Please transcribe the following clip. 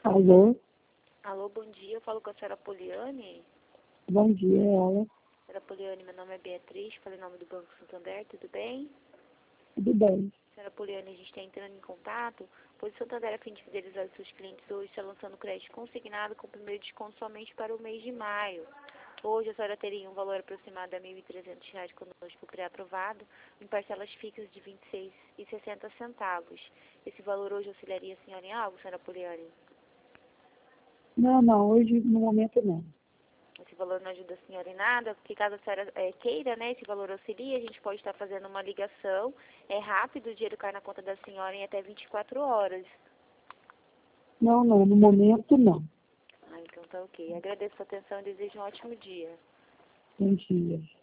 Alô? Alô, bom dia. Eu falo com a senhora Poliane. Bom dia, ela. Senhora Poliane, meu nome é Beatriz, falei em nome do Banco Santander, tudo bem? Tudo bem? Senhora Poliane, a gente está entrando em contato, pois o Santander, a fim de fidelizar os seus clientes, hoje está lançando crédito consignado com primeiro desconto somente para o mês de maio. Hoje a senhora teria um valor aproximado a R$ 1.300 conosco pré-aprovado, em parcelas fixas de R$ 26,60. Esse valor hoje auxiliaria a senhora em algo, senhora Poliane? Não, hoje no momento não. Esse valor não ajuda a senhora em nada, porque caso a senhora queira, né, esse valor auxilia, a gente pode estar fazendo uma ligação, é rápido, o dinheiro cai na conta da senhora em até 24 horas. Não, no momento não. Ah, então tá ok. Agradeço a atenção e desejo um ótimo dia. Bom dia.